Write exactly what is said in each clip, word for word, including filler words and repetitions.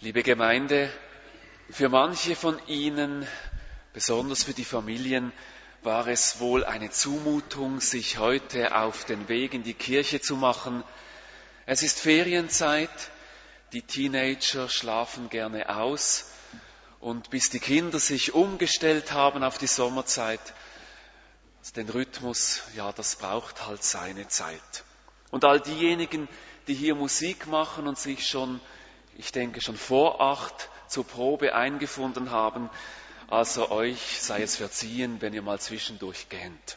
Liebe Gemeinde, für manche von Ihnen, besonders für die Familien, war es wohl eine Zumutung, sich heute auf den Weg in die Kirche zu machen. Es ist Ferienzeit, die Teenager schlafen gerne aus und bis die Kinder sich umgestellt haben auf die Sommerzeit, den Rhythmus, ja, das braucht halt seine Zeit. Und all diejenigen, die hier Musik machen und sich schon, ich denke, schon vor acht zur Probe eingefunden haben, also euch sei es verziehen, wenn ihr mal zwischendurch gähnt.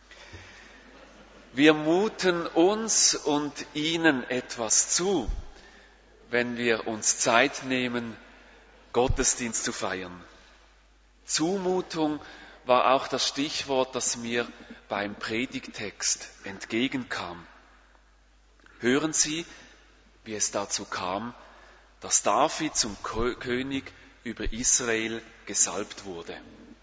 Wir muten uns und Ihnen etwas zu, wenn wir uns Zeit nehmen, Gottesdienst zu feiern. Zumutung war auch das Stichwort, das mir beim Predigtext entgegenkam. Hören Sie, wie es dazu kam, dass David zum König über Israel gesalbt wurde.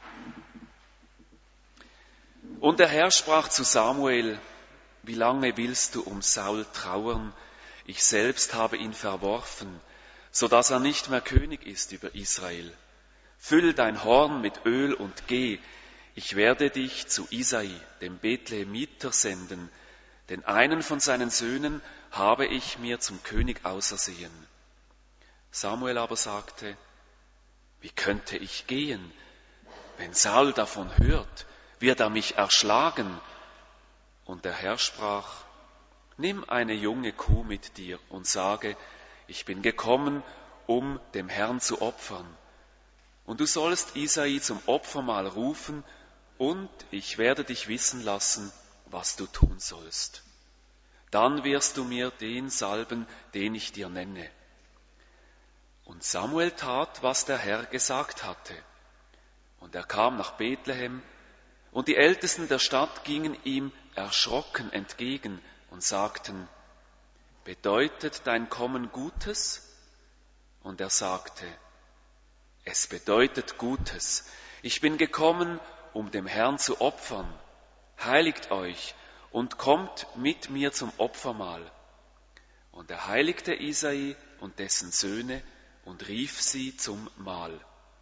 Und der Herr sprach zu Samuel: Wie lange willst du um Saul trauern? Ich selbst habe ihn verworfen, so dass er nicht mehr König ist über Israel. Füll dein Horn mit Öl und geh, ich werde dich zu Isai, dem Bethlehemiter, senden, denn einen von seinen Söhnen habe ich mir zum König ausersehen. Samuel aber sagte: Wie könnte ich gehen? Wenn Saul davon hört, wird er mich erschlagen. Und der Herr sprach: Nimm eine junge Kuh mit dir und sage, ich bin gekommen, um dem Herrn zu opfern. Und du sollst Isai zum Opfermahl rufen, und ich werde dich wissen lassen, was du tun sollst. Dann wirst du mir den salben, den ich dir nenne. Und Samuel tat, was der Herr gesagt hatte. Und er kam nach Bethlehem, und die Ältesten der Stadt gingen ihm erschrocken entgegen und sagten: Bedeutet dein Kommen Gutes? Und er sagte: Es bedeutet Gutes. Ich bin gekommen, um dem Herrn zu opfern. Heiligt euch und kommt mit mir zum Opfermahl. Und er heiligte Isai und dessen Söhne und rief sie zum Mahl.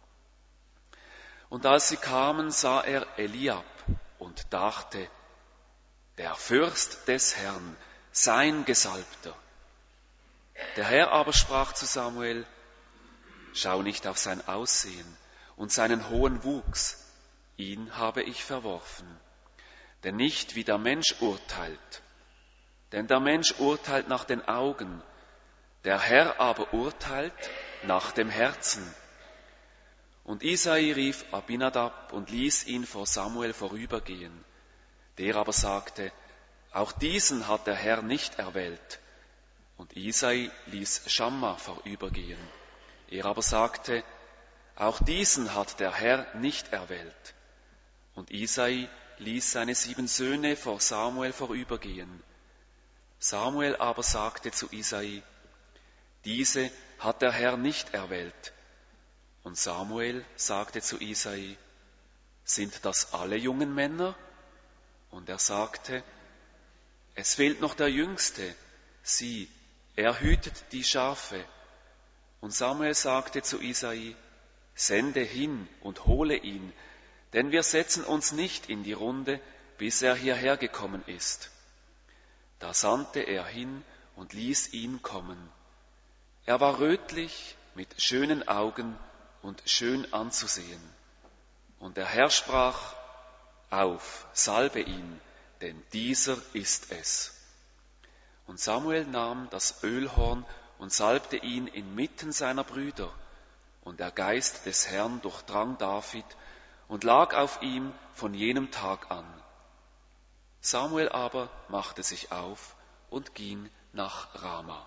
Und als sie kamen, sah er Eliab und dachte: Der Fürst des Herrn, sein Gesalbter. Der Herr aber sprach zu Samuel: Schau nicht auf sein Aussehen und seinen hohen Wuchs, ihn habe ich verworfen. Denn nicht wie der Mensch urteilt, denn der Mensch urteilt nach den Augen, der Herr aber urteilt nach dem Herzen. Und Isai rief Abinadab und ließ ihn vor Samuel vorübergehen. Der aber sagte: Auch diesen hat der Herr nicht erwählt. Und Isai ließ Schamma vorübergehen. Er aber sagte: Auch diesen hat der Herr nicht erwählt. Und Isai ließ seine sieben Söhne vor Samuel vorübergehen. Samuel aber sagte zu Isai: Diese hat der Herr nicht erwählt. Und Samuel sagte zu Isai: Sind das alle jungen Männer? Und er sagte: Es fehlt noch der Jüngste, sieh, er hütet die Schafe. Und Samuel sagte zu Isai: Sende hin und hole ihn, denn wir setzen uns nicht in die Runde, bis er hierher gekommen ist. Da sandte er hin und ließ ihn kommen. Er war rötlich, mit schönen Augen und schön anzusehen. Und der Herr sprach: Auf, salbe ihn, denn dieser ist es. Und Samuel nahm das Ölhorn und salbte ihn inmitten seiner Brüder. Und der Geist des Herrn durchdrang David und lag auf ihm von jenem Tag an. Samuel aber machte sich auf und ging nach Rama.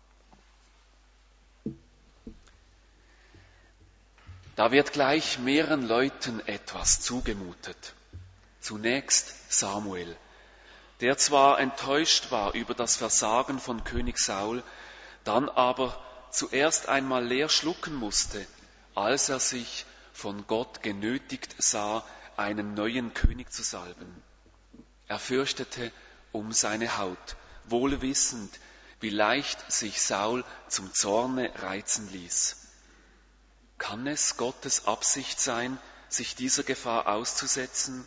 Da wird gleich mehreren Leuten etwas zugemutet. Zunächst Samuel, der zwar enttäuscht war über das Versagen von König Saul, dann aber zuerst einmal leer schlucken musste, als er sich von Gott genötigt sah, einen neuen König zu salben. Er fürchtete um seine Haut, wohl wissend, wie leicht sich Saul zum Zorne reizen ließ. Kann es Gottes Absicht sein, sich dieser Gefahr auszusetzen?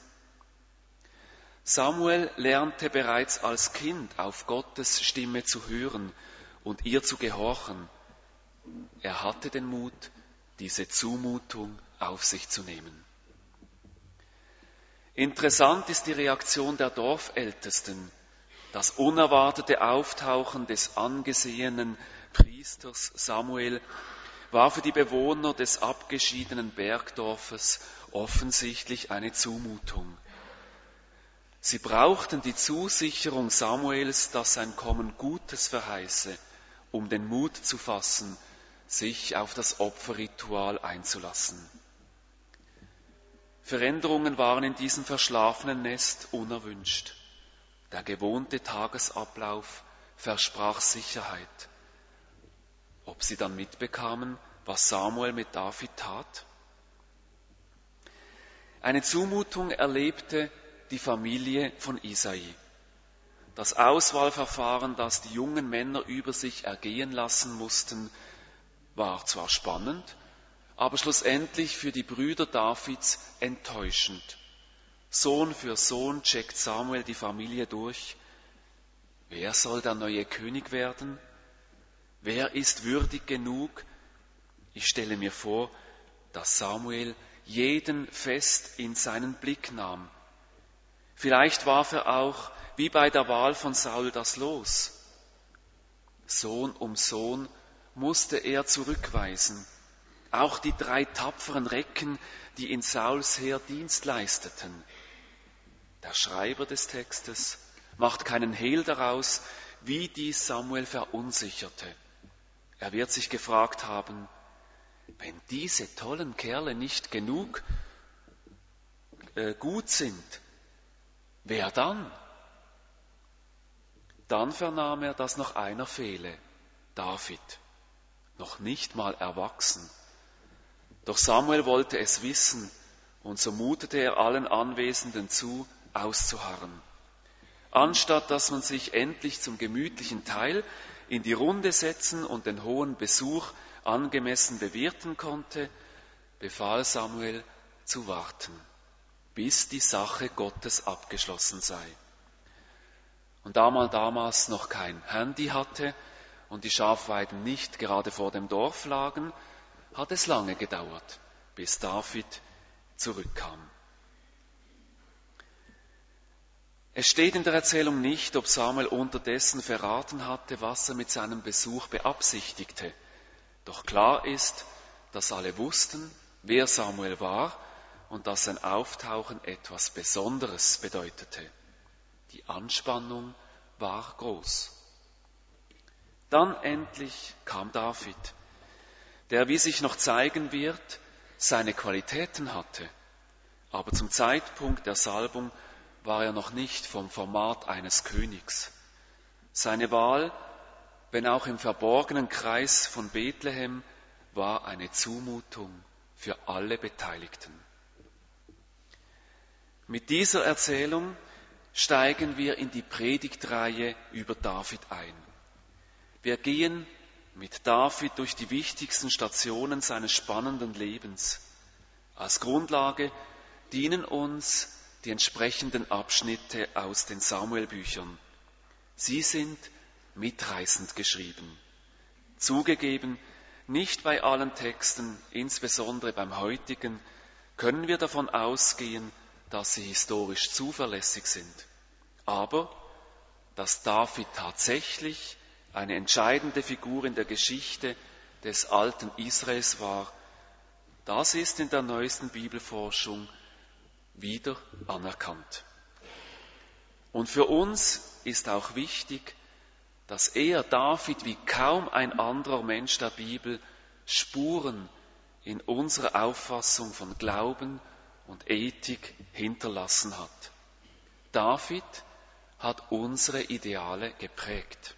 Samuel lernte bereits als Kind auf Gottes Stimme zu hören und ihr zu gehorchen. Er hatte den Mut, diese Zumutung auf sich zu nehmen. Interessant ist die Reaktion der Dorfältesten. Das unerwartete Auftauchen des angesehenen Priesters Samuel war für die Bewohner des abgeschiedenen Bergdorfes offensichtlich eine Zumutung. Sie brauchten die Zusicherung Samuels, dass sein Kommen Gutes verheiße, um den Mut zu fassen, sich auf das Opferritual einzulassen. Veränderungen waren in diesem verschlafenen Nest unerwünscht. Der gewohnte Tagesablauf versprach Sicherheit. Ob sie dann mitbekamen, was Samuel mit David tat? Eine Zumutung erlebte die Familie von Isai. Das Auswahlverfahren, das die jungen Männer über sich ergehen lassen mussten, war zwar spannend, aber schlussendlich für die Brüder Davids enttäuschend. Sohn für Sohn checkt Samuel die Familie durch. Wer soll der neue König werden? Wer ist würdig genug? Ich stelle mir vor, dass Samuel jeden fest in seinen Blick nahm. Vielleicht warf er auch, wie bei der Wahl von Saul, das Los. Sohn um Sohn musste er zurückweisen. Auch die drei tapferen Recken, die in Sauls Heer Dienst leisteten. Der Schreiber des Textes macht keinen Hehl daraus, wie dies Samuel verunsicherte. Er wird sich gefragt haben, wenn diese tollen Kerle nicht genug äh, gut sind, wer dann? Dann vernahm er, dass noch einer fehle, David, noch nicht mal erwachsen. Doch Samuel wollte es wissen, und so mutete er allen Anwesenden zu, auszuharren. Anstatt dass man sich endlich zum gemütlichen Teil in die Runde setzen und den hohen Besuch angemessen bewirten konnte, befahl Samuel zu warten, bis die Sache Gottes abgeschlossen sei. Und da man damals noch kein Handy hatte und die Schafweiden nicht gerade vor dem Dorf lagen, hat es lange gedauert, bis David zurückkam. Es steht in der Erzählung nicht, ob Samuel unterdessen verraten hatte, was er mit seinem Besuch beabsichtigte. Doch klar ist, dass alle wussten, wer Samuel war und dass sein Auftauchen etwas Besonderes bedeutete. Die Anspannung war groß. Dann endlich kam David, der, wie sich noch zeigen wird, seine Qualitäten hatte. Aber zum Zeitpunkt der Salbung war er noch nicht vom Format eines Königs. Seine Wahl, wenn auch im verborgenen Kreis von Bethlehem, war eine Zumutung für alle Beteiligten. Mit dieser Erzählung steigen wir in die Predigtreihe über David ein. Wir gehen mit David durch die wichtigsten Stationen seines spannenden Lebens. Als Grundlage dienen uns die entsprechenden Abschnitte aus den Samuelbüchern. Sie sind mitreißend geschrieben. Zugegeben, nicht bei allen Texten, insbesondere beim heutigen, können wir davon ausgehen, dass sie historisch zuverlässig sind. Aber, dass David tatsächlich eine entscheidende Figur in der Geschichte des alten Israels war, das ist in der neuesten Bibelforschung wieder anerkannt. Und für uns ist auch wichtig, dass er, David, wie kaum ein anderer Mensch der Bibel, Spuren in unserer Auffassung von Glauben und Ethik hinterlassen hat. David hat unsere Ideale geprägt.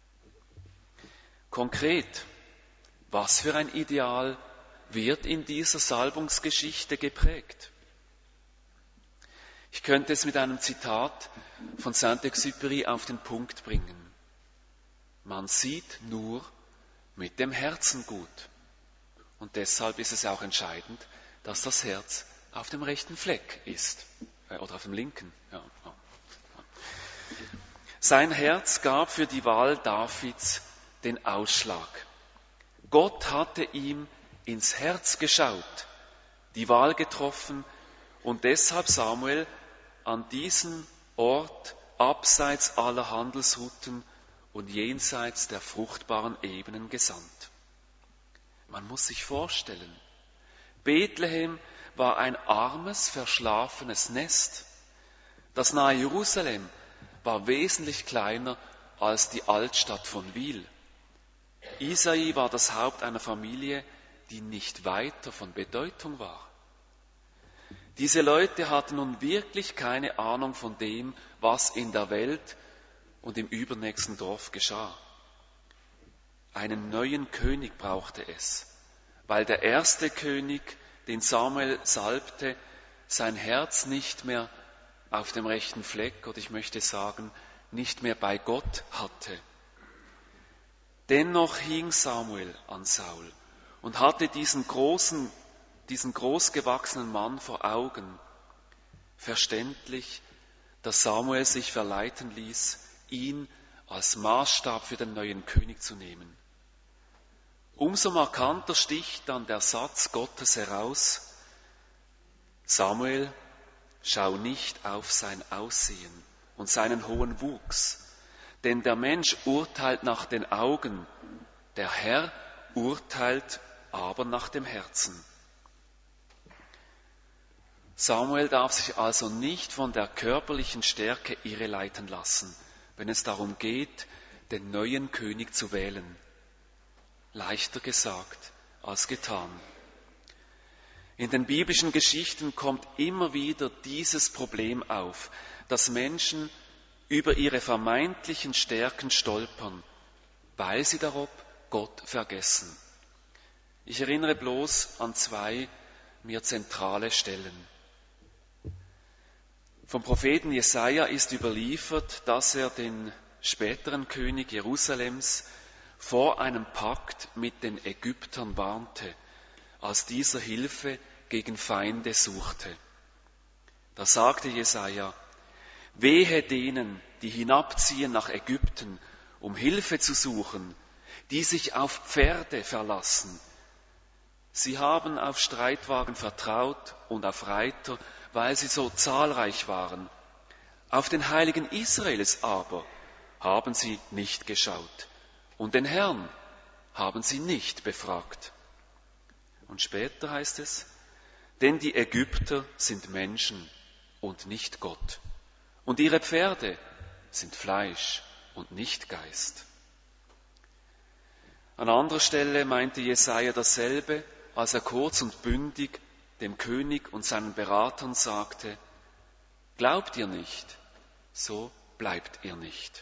Konkret, was für ein Ideal wird in dieser Salbungsgeschichte geprägt? Ich könnte es mit einem Zitat von Saint-Exupéry auf den Punkt bringen. Man sieht nur mit dem Herzen gut. Und deshalb ist es auch entscheidend, dass das Herz auf dem rechten Fleck ist. Äh, oder auf dem linken. Ja. Sein Herz gab für die Wahl Davids den Ausschlag. Gott hatte ihm ins Herz geschaut, die Wahl getroffen und deshalb Samuel an diesen Ort abseits aller Handelsrouten und jenseits der fruchtbaren Ebenen gesandt. Man muss sich vorstellen, Bethlehem war ein armes, verschlafenes Nest. Das nahe Jerusalem war wesentlich kleiner als die Altstadt von Wil. Isai war das Haupt einer Familie, die nicht weiter von Bedeutung war. Diese Leute hatten nun wirklich keine Ahnung von dem, was in der Welt und im übernächsten Dorf geschah. Einen neuen König brauchte es, weil der erste König, den Samuel salbte, sein Herz nicht mehr auf dem rechten Fleck, oder ich möchte sagen, nicht mehr bei Gott hatte. Dennoch hing Samuel an Saul und hatte diesen großen, diesen großgewachsenen Mann vor Augen. Verständlich, dass Samuel sich verleiten ließ, ihn als Maßstab für den neuen König zu nehmen. Umso markanter sticht dann der Satz Gottes heraus: Samuel, schau nicht auf sein Aussehen und seinen hohen Wuchs, denn der Mensch urteilt nach den Augen, der Herr urteilt aber nach dem Herzen. Samuel darf sich also nicht von der körperlichen Stärke irreleiten lassen, wenn es darum geht, den neuen König zu wählen. Leichter gesagt als getan. In den biblischen Geschichten kommt immer wieder dieses Problem auf, dass Menschen über ihre vermeintlichen Stärken stolpern, weil sie darob Gott vergessen. Ich erinnere bloß an zwei mir zentrale Stellen. Vom Propheten Jesaja ist überliefert, dass er den späteren König Jerusalems vor einem Pakt mit den Ägyptern warnte, als dieser Hilfe gegen Feinde suchte. Da sagte Jesaja: Wehe denen, die hinabziehen nach Ägypten, um Hilfe zu suchen, die sich auf Pferde verlassen. Sie haben auf Streitwagen vertraut und auf Reiter, weil sie so zahlreich waren. Auf den Heiligen Israels aber haben sie nicht geschaut und den Herrn haben sie nicht befragt. Und später heißt es: Denn die Ägypter sind Menschen und nicht Gott. Und ihre Pferde sind Fleisch und nicht Geist. An anderer Stelle meinte Jesaja dasselbe, als er kurz und bündig dem König und seinen Beratern sagte: Glaubt ihr nicht, so bleibt ihr nicht.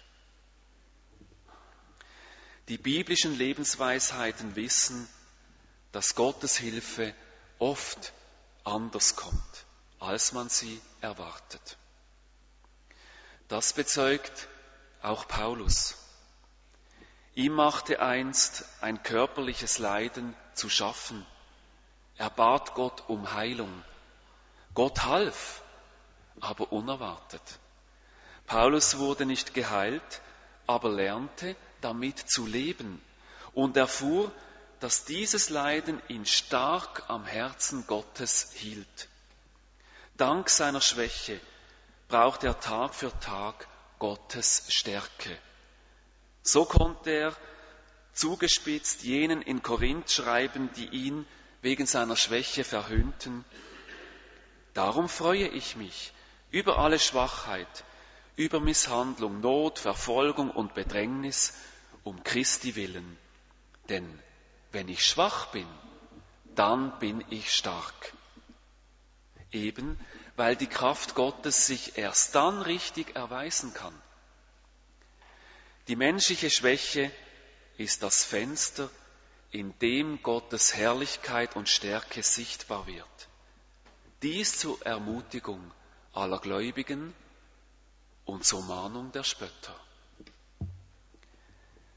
Die biblischen Lebensweisheiten wissen, dass Gottes Hilfe oft anders kommt, als man sie erwartet. Das bezeugt auch Paulus. Ihm machte einst ein körperliches Leiden zu schaffen. Er bat Gott um Heilung. Gott half, aber unerwartet. Paulus wurde nicht geheilt, aber lernte, damit zu leben und erfuhr, dass dieses Leiden ihn stark am Herzen Gottes hielt. Dank seiner Schwäche braucht er Tag für Tag Gottes Stärke. So konnte er zugespitzt jenen in Korinth schreiben, die ihn wegen seiner Schwäche verhöhnten: Darum freue ich mich über alle Schwachheit, über Misshandlung, Not, Verfolgung und Bedrängnis um Christi willen. Denn wenn ich schwach bin, dann bin ich stark. Eben weil die Kraft Gottes sich erst dann richtig erweisen kann. Die menschliche Schwäche ist das Fenster, in dem Gottes Herrlichkeit und Stärke sichtbar wird. Dies zur Ermutigung aller Gläubigen und zur Mahnung der Spötter.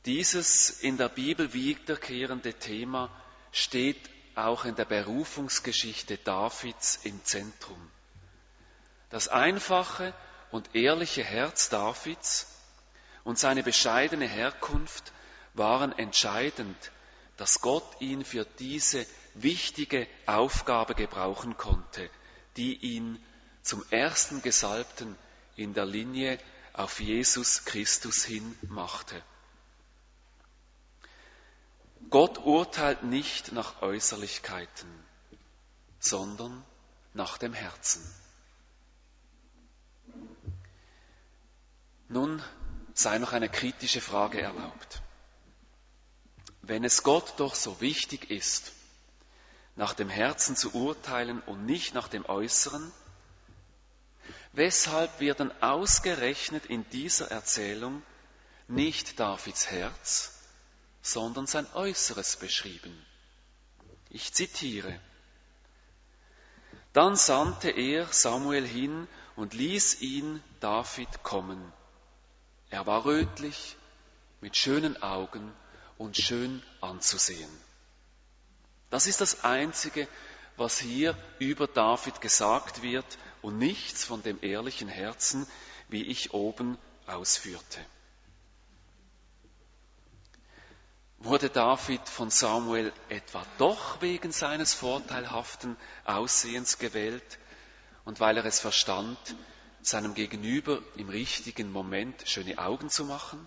Dieses in der Bibel wiederkehrende Thema steht auch in der Berufungsgeschichte Davids im Zentrum. Das einfache und ehrliche Herz Davids und seine bescheidene Herkunft waren entscheidend, dass Gott ihn für diese wichtige Aufgabe gebrauchen konnte, die ihn zum ersten Gesalbten in der Linie auf Jesus Christus hin machte. Gott urteilt nicht nach Äußerlichkeiten, sondern nach dem Herzen. Nun sei noch eine kritische Frage erlaubt. Wenn es Gott doch so wichtig ist, nach dem Herzen zu urteilen und nicht nach dem Äußeren, weshalb wird dann ausgerechnet in dieser Erzählung nicht Davids Herz, sondern sein Äußeres beschrieben? Ich zitiere: Dann sandte er Samuel hin und ließ ihn David kommen. Er war rötlich, mit schönen Augen und schön anzusehen. Das ist das Einzige, was hier über David gesagt wird und nichts von dem ehrlichen Herzen, wie ich oben ausführte. Wurde David von Samuel etwa doch wegen seines vorteilhaften Aussehens gewählt und weil er es verstand, seinem Gegenüber im richtigen Moment schöne Augen zu machen?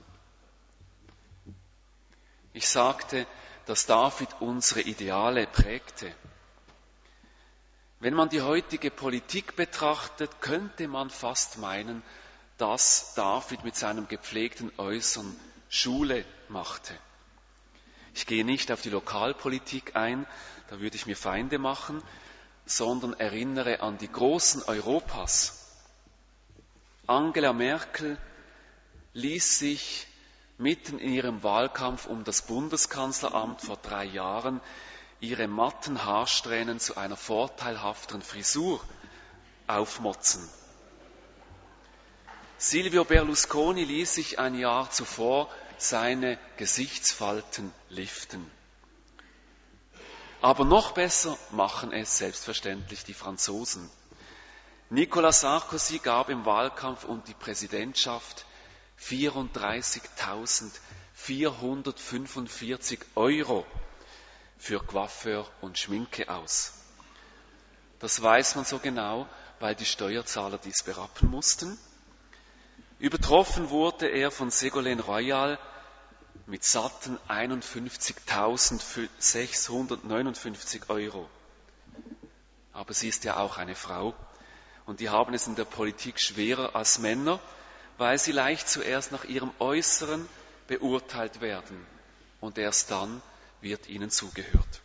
Ich sagte, dass David unsere Ideale prägte. Wenn man die heutige Politik betrachtet, könnte man fast meinen, dass David mit seinem gepflegten Äußern Schule machte. Ich gehe nicht auf die Lokalpolitik ein, da würde ich mir Feinde machen, sondern erinnere an die Großen Europas. Angela Merkel ließ sich mitten in ihrem Wahlkampf um das Bundeskanzleramt vor drei Jahren ihre matten Haarsträhnen zu einer vorteilhafteren Frisur aufmotzen. Silvio Berlusconi ließ sich ein Jahr zuvor seine Gesichtsfalten liften. Aber noch besser machen es selbstverständlich die Franzosen. Nicolas Sarkozy gab im Wahlkampf um die Präsidentschaft vierunddreißigtausendvierhundertfünfundvierzig Euro für Coiffeur und Schminke aus. Das weiß man so genau, weil die Steuerzahler dies berappen mussten. Übertroffen wurde er von Ségolène Royal mit satten einundfünfzigtausendsechshundertneunundfünfzig Euro. Aber sie ist ja auch eine Frau. Und die haben es in der Politik schwerer als Männer, weil sie leicht zuerst nach ihrem Äußeren beurteilt werden und erst dann wird ihnen zugehört.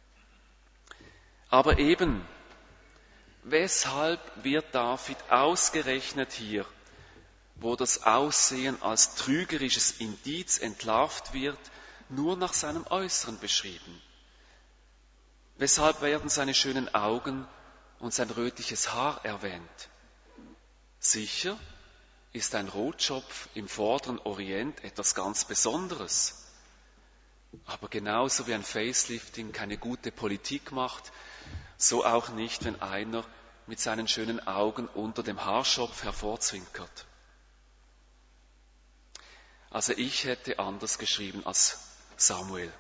Aber eben, weshalb wird David ausgerechnet hier, wo das Aussehen als trügerisches Indiz entlarvt wird, nur nach seinem Äußeren beschrieben? Weshalb werden seine schönen Augen und sein rötliches Haar erwähnt? Sicher ist ein Rotschopf im vorderen Orient etwas ganz Besonderes. Aber genauso wie ein Facelifting keine gute Politik macht, so auch nicht, wenn einer mit seinen schönen Augen unter dem Haarschopf hervorzwinkert. Also ich hätte anders geschrieben als Samuel.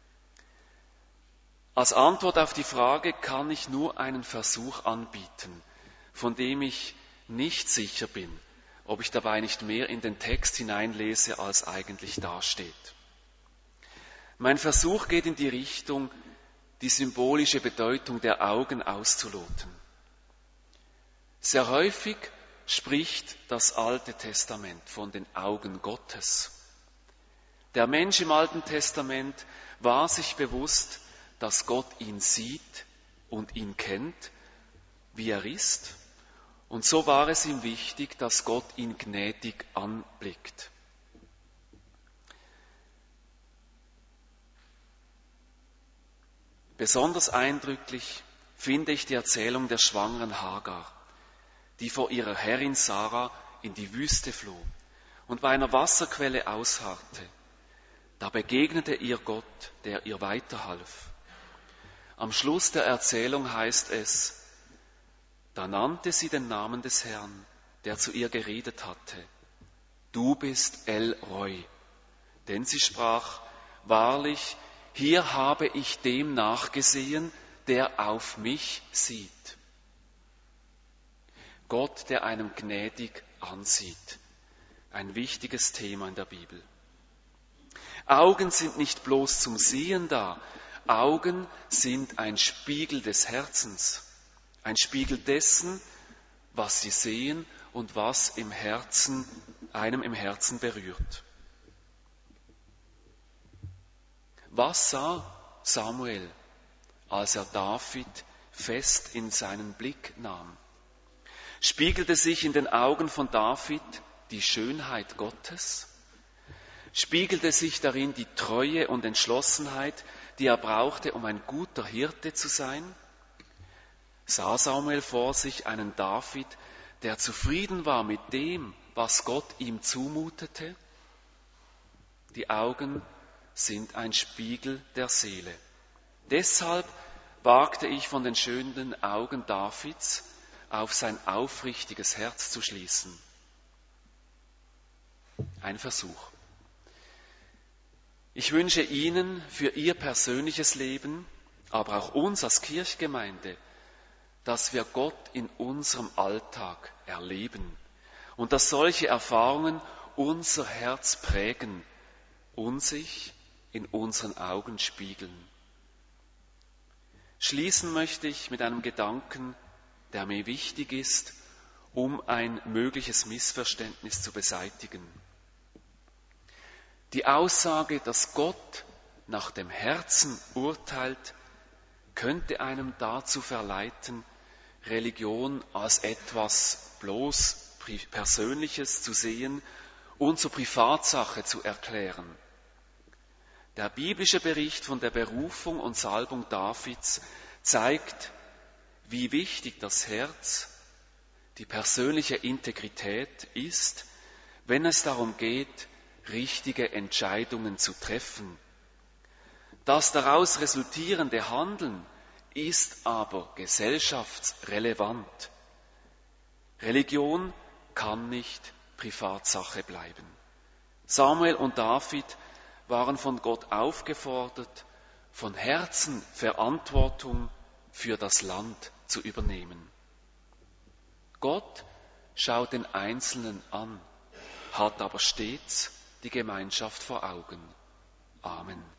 Als Antwort auf die Frage kann ich nur einen Versuch anbieten, von dem ich nicht sicher bin, ob ich dabei nicht mehr in den Text hineinlese, als eigentlich dasteht. Mein Versuch geht in die Richtung, die symbolische Bedeutung der Augen auszuloten. Sehr häufig spricht das Alte Testament von den Augen Gottes. Der Mensch im Alten Testament war sich bewusst, dass Gott ihn sieht und ihn kennt, wie er ist. Und so war es ihm wichtig, dass Gott ihn gnädig anblickt. Besonders eindrücklich finde ich die Erzählung der schwangeren Hagar, die vor ihrer Herrin Sarah in die Wüste floh und bei einer Wasserquelle ausharrte. Da begegnete ihr Gott, der ihr weiterhalf. Am Schluss der Erzählung heißt es, da nannte sie den Namen des Herrn, der zu ihr geredet hatte. Du bist El Roi. Denn sie sprach, wahrlich, hier habe ich dem nachgesehen, der auf mich sieht. Gott, der einem gnädig ansieht. Ein wichtiges Thema in der Bibel. Augen sind nicht bloß zum Sehen da. Augen sind ein Spiegel des Herzens. Ein Spiegel dessen, was sie sehen und was im Herzen, einem im Herzen berührt. Was sah Samuel, als er David fest in seinen Blick nahm? Spiegelte sich in den Augen von David die Schönheit Gottes? Spiegelte sich darin die Treue und Entschlossenheit, die er brauchte, um ein guter Hirte zu sein? Sah Samuel vor sich einen David, der zufrieden war mit dem, was Gott ihm zumutete? Die Augen sind ein Spiegel der Seele. Deshalb wagte ich von den schönen Augen Davids auf sein aufrichtiges Herz zu schließen. Ein Versuch. Ich wünsche Ihnen für Ihr persönliches Leben, aber auch uns als Kirchgemeinde, dass wir Gott in unserem Alltag erleben und dass solche Erfahrungen unser Herz prägen und sich in unseren Augen spiegeln. Schließen möchte ich mit einem Gedanken, der mir wichtig ist, um ein mögliches Missverständnis zu beseitigen. Die Aussage, dass Gott nach dem Herzen urteilt, könnte einem dazu verleiten, Religion als etwas bloß Persönliches zu sehen und zur Privatsache zu erklären. Der biblische Bericht von der Berufung und Salbung Davids zeigt, wie wichtig das Herz, die persönliche Integrität ist, wenn es darum geht, richtige Entscheidungen zu treffen. Das daraus resultierende Handeln ist aber gesellschaftsrelevant. Religion kann nicht Privatsache bleiben. Samuel und David waren von Gott aufgefordert, von Herzen Verantwortung für das Land zu übernehmen. Gott schaut den Einzelnen an, hat aber stets die Gemeinschaft vor Augen. Amen.